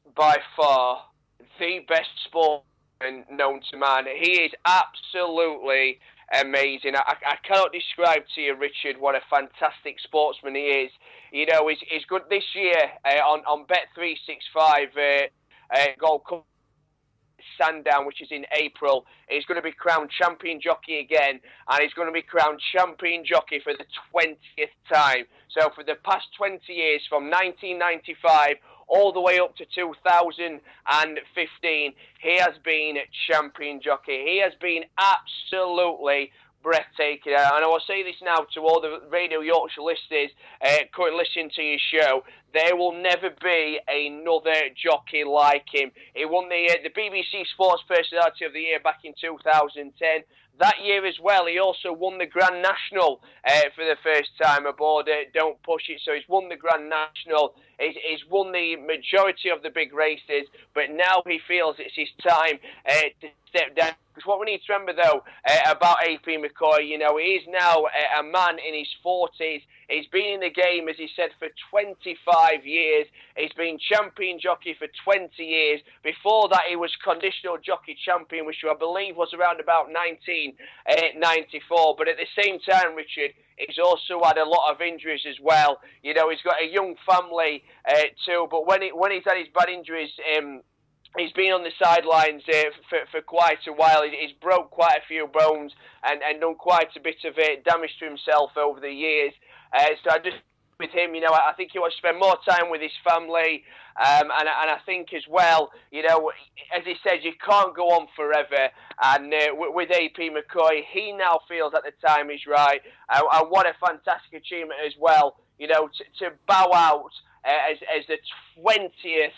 by far the best sportsman known to man. He is absolutely amazing. I cannot describe to you, Richard, what a fantastic sportsman he is. You know, he's good this year on Bet365 Gold Cup Sandown, which is in April. He's going to be crowned champion jockey again, and he's going to be crowned champion jockey for the 20th time. So for the past 20 years, from 1995 all the way up to 2015, he has been champion jockey. He has been absolutely breathtaking. And I will say this now to all the Radio Yorkshire listeners currently listening to your show: there will never be another jockey like him. He won the BBC Sports Personality of the Year back in 2010. That year as well, he also won the Grand National for the first time aboard Don't Push It. So he's won the Grand National. He's won the majority of the big races, but now he feels it's his time to step down. Because what we need to remember, though, about A.P. McCoy, you know, he is now a man in his 40s. He's been in the game, as he said, for 25 years. He's been champion jockey for 20 years. Before that, he was conditional jockey champion, which I believe was around about 1994. But at the same time, Richard, he's also had a lot of injuries as well. You know, he's got a young family too. But when he's had his bad injuries, he's been on the sidelines for quite a while. He's broke quite a few bones and done quite a bit of damage to himself over the years. So I just, with him, you know, I think he wants to spend more time with his family. And I think as well, you know, as he said, you can't go on forever. And with A.P. McCoy, he now feels that the time is right. And what a fantastic achievement as well, you know, to bow out as the 20th.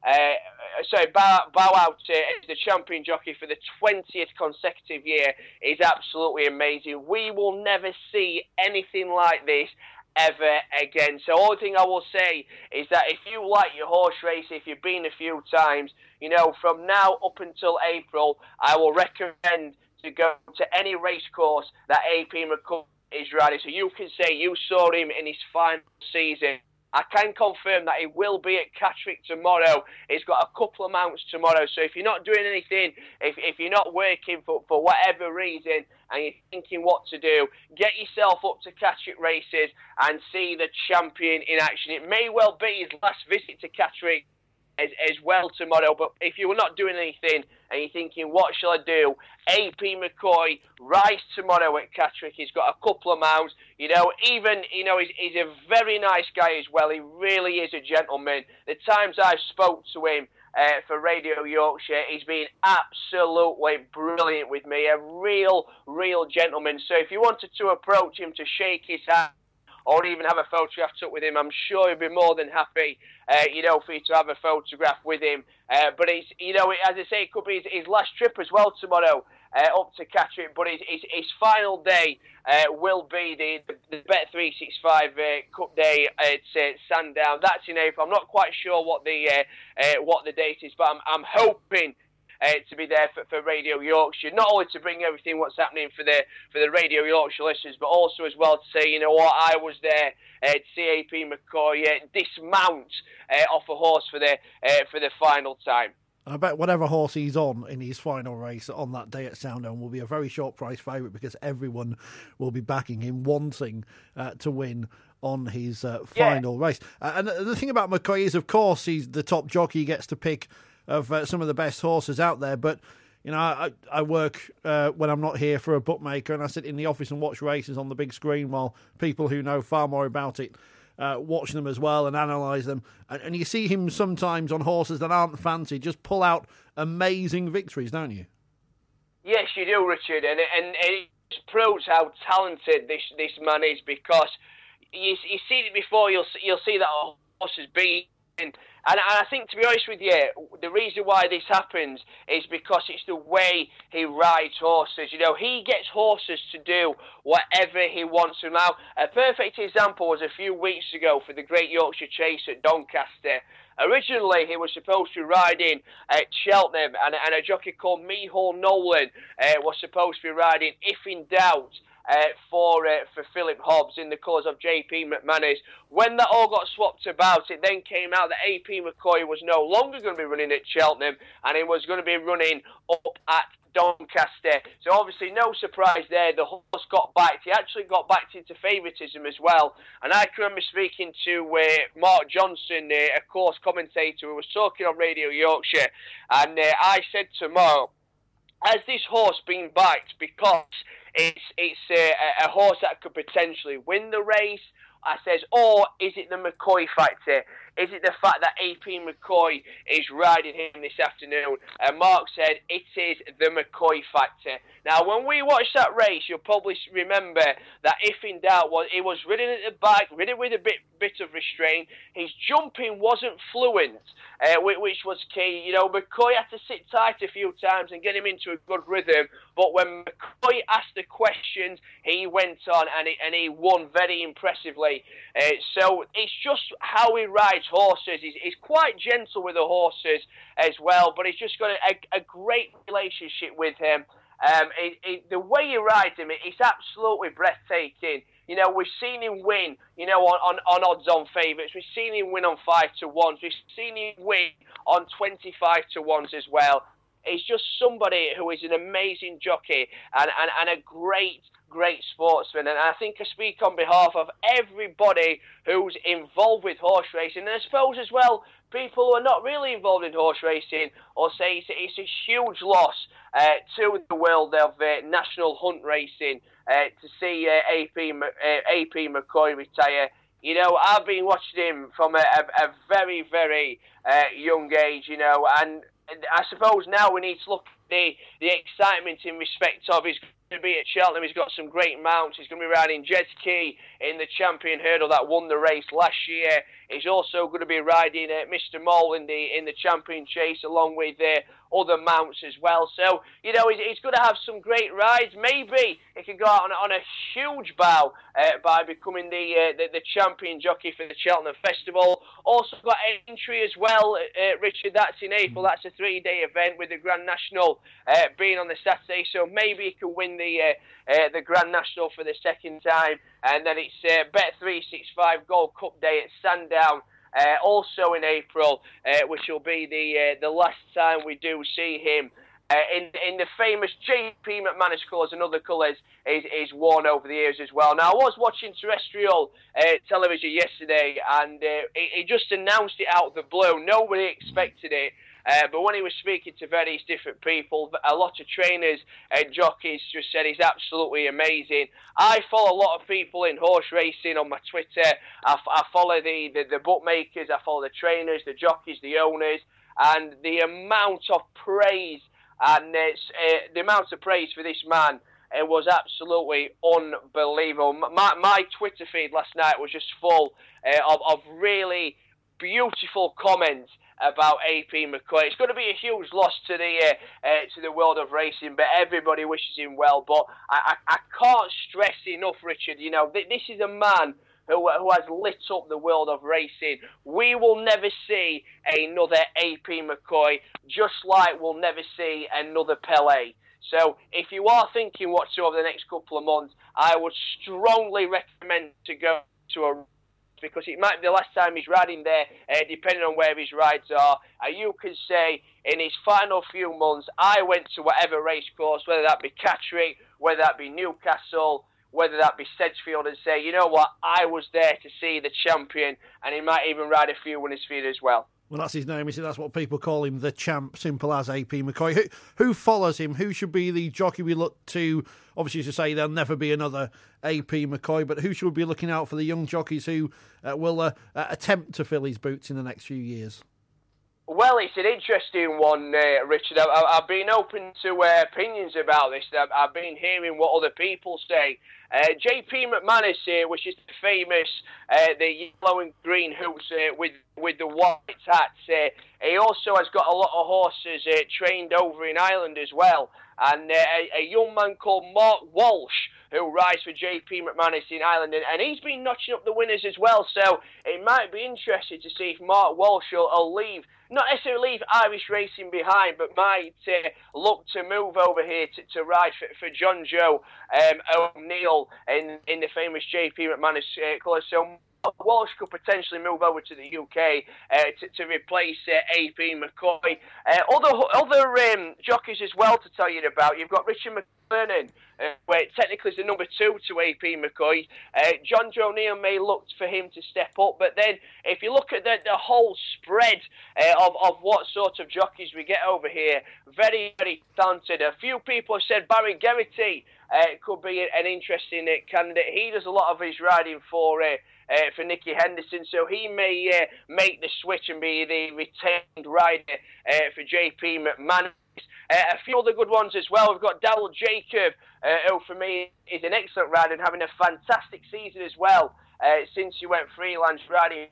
Bow out as the champion jockey for the 20th consecutive year is absolutely amazing. We will never see anything like this ever again. So all thing I will say is that if you like your horse race, if you've been a few times, you know, from now up until April, I will recommend to go to any race course that A.P. McCoy is riding. So you can say you saw him in his final season. I can confirm that he will be at Catterick tomorrow. He's got a couple of mounts tomorrow. So if you're not doing anything, if you're not working for whatever reason and you're thinking what to do, get yourself up to Catterick races and see the champion in action. It may well be his last visit to Catterick as well tomorrow. But if you're not doing anything and you're thinking, what shall I do? A.P. McCoy rides tomorrow at Catterick. He's got a couple of mounts. You know, even, you know, he's a very nice guy as well. He really is a gentleman. The times I've spoke to him for Radio Yorkshire, he's been absolutely brilliant with me. A real gentleman. So if you wanted to approach him to shake his hand, or even have a photograph took with him, I'm sure he'd be more than happy, you know, for you to have a photograph with him. But he's, you know, as I say, it could be his last trip as well tomorrow up to Catterick. But his final day will be the Bet365 Cup Day at Sandown. That's in April. I'm not quite sure what the date is, but I'm hoping to be there for Radio Yorkshire, not only to bring everything what's happening for the Radio Yorkshire listeners, but also as well to say, you know what, I was there to see A.P. McCoy dismount off a horse for the final time. I bet whatever horse he's on in his final race on that day at Sandown will be a very short price favourite, because everyone will be backing him, wanting to win on his final race. And the thing about McCoy is, of course, he's the top jockey. He gets to pick of some of the best horses out there, but you know, I work when I'm not here for a bookmaker, and I sit in the office and watch races on the big screen while people who know far more about it watch them as well and analyse them, and you see him sometimes on horses that aren't fancy just pull out amazing victories, don't you? Yes, you do, Richard, and it proves how talented this man is, because you see it before, you'll see that horses beat. And I think, to be honest with you, the reason why this happens is because it's the way he rides horses. You know, he gets horses to do whatever he wants to. Now, a perfect example was a few weeks ago for the Great Yorkshire Chase at Doncaster. Originally, he was supposed to be riding at Cheltenham, and a jockey called Mihal Nolan was supposed to be riding If in Doubt for Philip Hobbs in the colours of JP McManus. When that all got swapped about, it then came out that AP McCoy was no longer going to be running at Cheltenham, and he was going to be running up at Doncaster. So obviously no surprise there. The horse got backed. He actually got backed into favouritism as well. And I can remember speaking to Mark Johnson, a course commentator who was talking on Radio Yorkshire, and I said to Mark, has this horse been backed because it's a horse that could potentially win the race? I says, or is it the McCoy factor? Is it the fact that AP McCoy is riding him this afternoon? And Mark said, it is the McCoy factor. Now, when we watched that race, you'll probably remember that if in doubt, he was ridden at the back, ridden with a bit of restraint. His jumping wasn't fluent, which was key. You know, McCoy had to sit tight a few times and get him into a good rhythm. But when McCoy asked the questions, he went on and he won very impressively. So it's just how he rides horses. He's quite gentle with the horses as well, but he's just got a great relationship with him. The way he rides him, it's absolutely breathtaking. You know, we've seen him win, you know, on odds-on favourites. We've seen him win on 5-1s. We've seen him win on 25-1s as well. He's just somebody who is an amazing jockey and a great sportsman. And I think I speak on behalf of everybody who's involved with horse racing. And I suppose as well, people who are not really involved in horse racing or say it's a huge loss to the world of national hunt racing to see AP McCoy retire. You know, I've been watching him from a very, very young age, you know, and I suppose now we need to look at the excitement in respect of his to be at Cheltenham. He's got some great mounts. He's going to be riding Jez Key in the Champion Hurdle that won the race last year. He's also going to be riding Mr. Mole in the Champion Chase along with other mounts as well. So, you know, he's going to have some great rides. Maybe he can go out on a huge bow by becoming the champion jockey for the Cheltenham Festival. Also got entry as well, Richard. That's in April. That's a 3-day event with the Grand National being on the Saturday. So maybe he can win the Grand National for the second time. And then it's Bet365 Gold Cup Day at Sandown. Also in April, which will be the last time we do see him in the famous JP McManus colours and other colours is worn over the years as well. Now, I was watching terrestrial television yesterday, and he just announced it out of the blue. Nobody expected it. But when he was speaking to various different people, a lot of trainers and jockeys just said he's absolutely amazing. I follow a lot of people in horse racing on my Twitter. I follow the bookmakers, I follow the trainers, the jockeys, the owners, and the amount of praise for this man was absolutely unbelievable. My Twitter feed last night was just full of really beautiful comments about AP McCoy. It's going to be a huge loss to the world of racing, but everybody wishes him well. But I can't stress enough, Richard, you know, this is a man who has lit up the world of racing. We will never see another AP McCoy, just like we'll never see another Pelé. So if you are thinking what to over the next couple of months, I would strongly recommend to go to a, because it might be the last time he's riding there, depending on where his rides are. You can say, in his final few months, I went to whatever race course, whether that be Catterick, whether that be Newcastle, whether that be Sedgefield, and say, you know what, I was there to see the champion, and he might even ride a few winners' feet as well. Well, that's his name, that's what people call him, the champ, simple as AP McCoy. Who follows him? Who should be the jockey we look to? Obviously, as you say, there'll never be another AP McCoy, but who should we be looking out for the young jockeys who will attempt to fill his boots in the next few years? Well, it's an interesting one, Richard. I've been open to opinions about this. I've been hearing what other people say. JP McManus, which is the famous, the yellow and green hoops with the white hats, he also has got a lot of horses trained over in Ireland as well. And a young man called Mark Walsh, who rides for JP McManus in Ireland, and he's been notching up the winners as well. So it might be interesting to see if Mark Walsh will leave, not necessarily leave Irish racing behind, but might look to move over here to ride for John Joe O'Neill in the famous JP McManus colours. So Walsh could potentially move over to the UK to replace AP McCoy. Other jockeys as well to tell you about. You've got Richard McLennan, where technically is the number 2 to AP McCoy. John Joe O'Neill may look for him to step up, but then if you look at the whole spread of what sort of jockeys we get over here, very, very talented. A few people have said Barry Geraghty could be an interesting candidate. He does a lot of his riding for Nicky Henderson, so he may make the switch and be the retained rider for JP McManus. A few other good ones as well. We've got Daryl Jacob, who for me is an excellent rider and having a fantastic season as well since he went freelance riding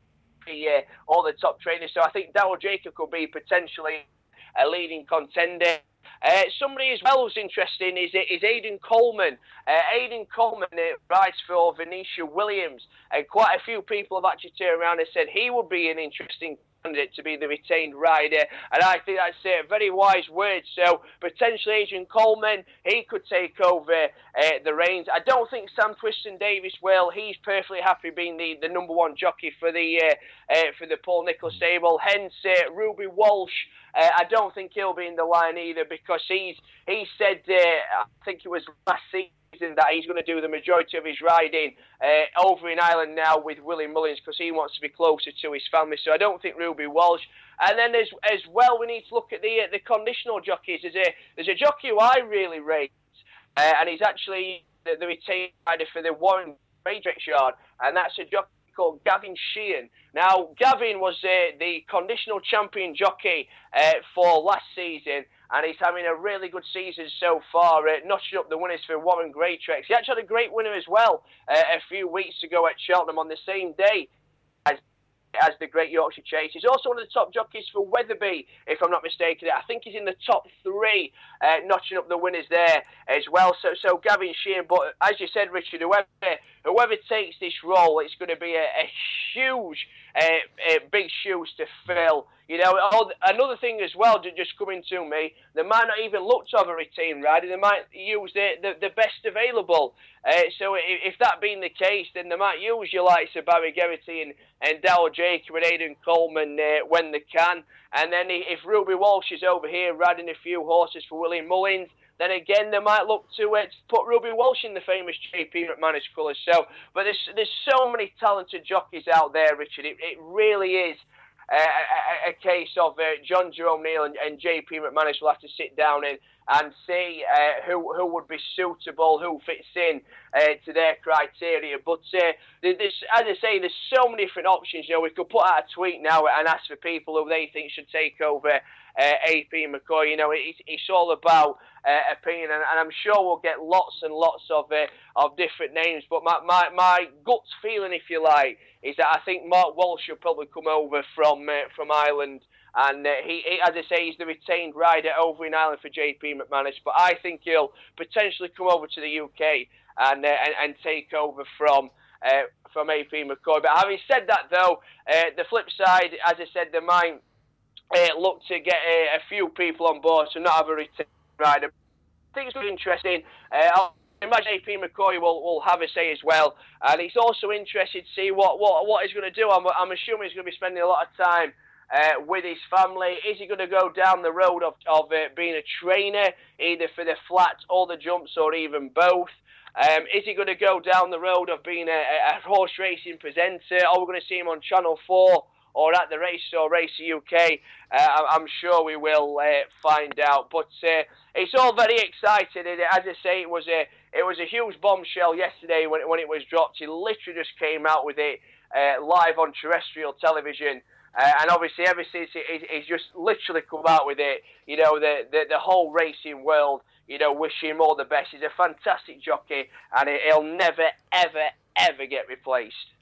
all the top trainers. So I think Daryl Jacob could be potentially a leading contender. Somebody as well who's interesting is Aidan Coleman. Aidan Coleman rides for Venetia Williams, and quite a few people have actually turned around and said he would be an interesting candidate to be the retained rider, and I think that's very wise words. So potentially Adrian Coleman, he could take over the reins. I don't think Sam Twiston Davis will. He's perfectly happy being the number 1 jockey for the Paul Nicholls stable. Hence Ruby Walsh. I don't think he'll be in the line either, because he said I think it was last season that he's going to do the majority of his riding over in Ireland now with Willie Mullins, because he wants to be closer to his family. So I don't think Ruby Walsh. And then as well, we need to look at the conditional jockeys. There's a jockey who I really rate, and he's actually the retained rider for the Warren Matrix Yard, and that's a jockey called Gavin Sheehan. Now, Gavin was the conditional champion jockey for last season, and he's having a really good season so far, notching up the winners for Warren Greatrex. He actually had a great winner as well a few weeks ago at Cheltenham on the same day as the Great Yorkshire Chase. He's also one of the top jockeys for Weatherby, if I'm not mistaken. I think he's in the top 3, notching up the winners there as well. So Gavin Sheehan, but as you said, Richard, whoever takes this role, it's going to be a huge, big shoes to fill. You know, another thing as well, just coming to me, they might not even look to have a retained rider. They might use the best available. So if that being the case, then they might use your likes of Barry Geraghty and Daryl Jacob and Aidan Coleman when they can. And then if Ruby Walsh is over here riding a few horses for William Mullins, then again they might look to put Ruby Walsh in the famous JP McManus colours. So, but there's so many talented jockeys out there, Richard. It really is a case of John Joe O'Neill and JP McManus will have to sit down and see who would be suitable, who fits in to their criteria. But as I say, there's so many different options. You know, we could put out a tweet now and ask for people who they think should take over AP McCoy. You know, it's all about opinion, and I'm sure we'll get lots and lots of different names. But my gut feeling, if you like, is that I think Mark Walsh should probably come over from Ireland. And he, as I say, he's the retained rider over in Ireland for JP McManus. But I think he'll potentially come over to the UK and take over from AP McCoy. But having said that, though, the flip side, as I said, they might look to get a few people on board to not have a retained rider. I think it's really interesting. I imagine AP McCoy will have a say as well. And he's also interested to see what he's going to do. I'm assuming he's going to be spending a lot of time with his family. Is he going to go down the road of being a trainer, either for the flats or the jumps, or even both? Is he going to go down the road of being a horse racing presenter? Are we going to see him on Channel 4 or at the race or Racer UK? I'm sure we will find out. But it's all very exciting. And as I say, it was a huge bombshell yesterday when it was dropped. He literally just came out with it live on terrestrial television. And obviously, ever since he's just literally come out with it, you know, the whole racing world, you know, wish him all the best. He's a fantastic jockey, and he'll never, ever, ever get replaced.